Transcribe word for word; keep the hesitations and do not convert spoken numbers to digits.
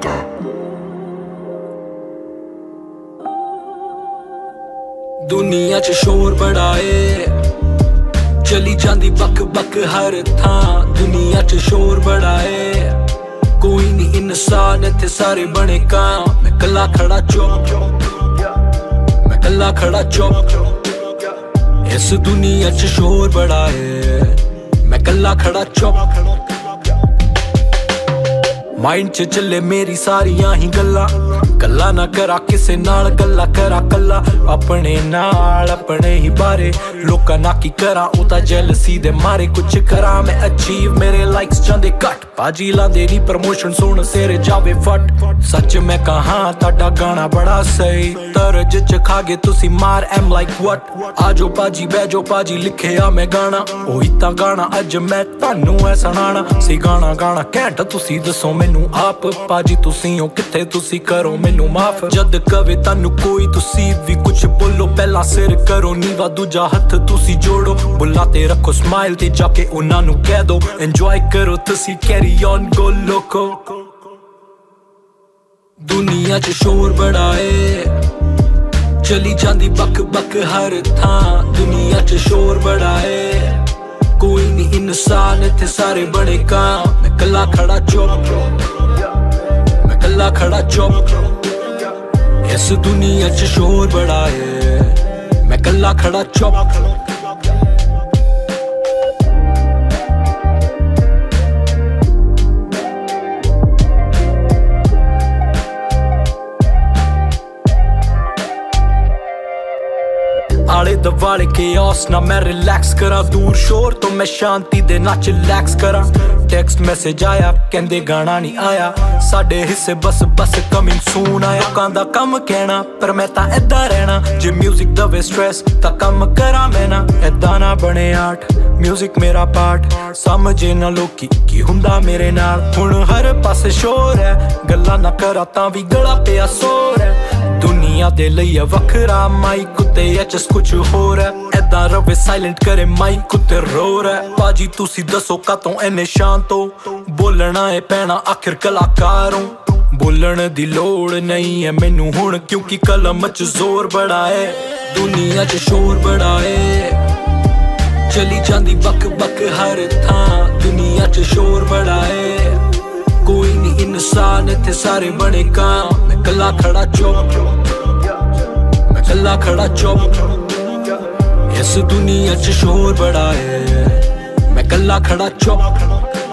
दुनिया च शोर बड़ा ए चली जांदी बक बक हर थां दुनिया च शोर बड़ा ए कोई नहीं इंसान इत्थे सारे बने कां मैं कल्ला खड़ा चुप मैं कल्ला खड़ा चुप इस दुनिया च शोर बड़ा ए मैं कल्ला खड़ा चुप माइंड च चले मेरी सारियां ही गल्लां गल्ला ना करा किसे नाल गल्ला करा कल्ला अपने नाल अपने ही बारे लोकां ना की करा ओ तां जेलसी दे मारे कुछ करा मैं अचीव मेरे लाइक्स जांदे कट बाजी लांदे नी प्रमोशन सुन सिर जावे फट सच मैं कहां ताड़ा गाना बड़ा सही तरज च खागे तुसी मार एम लाइक व्हाट आजो पाजी बैजो पाजी लिखिया मैं गाना ओही तां गाना अज मैं तानू ऐ सुनाना सी गाना गाना कैंट तुसी दसो मैनू आप पाजी तुसी हो किथे तुसी करो मैनू माफ जद कवे तानू कोई तुसी भी कुछ बोलो पहला सिर करो नीवा दूजा हथ तुसी जोड़ो बुला ते रखो स्माइल ते जाके उन्हां नू कह दो एंजॉय करो तुसी कैरी ऑन गो लोको दुनिया च शोर बड़ा ए चली जांदी बक बक हर थां दुनिया च शोर बड़ा ए कोई नहीं इंसान इत्थे सारे बने कां मैं कल्ला खड़ा चुप मैं कल्ला खड़ा चुप इस दुनिया च शोर बड़ा है मैं कल्ला खड़ा चुप आले दवाले chaos ना मैं रिलैक्स करा दूर शोर तो मैं शांति दे नाच रिलैक्स करा टेक्स्ट मैसेज आया कहंदे गाना नहीं आया साडे हिस्से बस बस कमिंग सून आया कांदा कम कहना पर मैं तां ऐदा रहना जे म्यूजिक दवे स्ट्रेस तां कम करा मैं ना ऐदा ना बने आर्ट म्यूजिक मेरा पार्ट समझे ना लोकी की हुंदा मेरे नाल हुण हर पासे शोर है गल्ला ना करा तां भी गला पिया सोर है दुनिया दे लई वखरा माइक उत्ते एचस कुछ होर है ऐदा रवे साइलेंट करे माइक उत्ते रोर है पाजी तुसी दसो कातों इन्ने शांत हो बोलना है पैना आखिर कलाकारों बोलण दी लोड़ नहीं है मैनू हुण क्योंकि कलम च जोर बड़ा है दुनिया च शोर बड़ा है चली जांदी बक बक हर थां दुनिया च शोर बड़ा है कोई नहीं इंसान इत्थे सारे बने कां मैं कल्ला खड़ा चुप मैं कल्ला खड़ा चुप इस दुनिया च शोर बड़ा है मैं कल्ला खड़ा चुप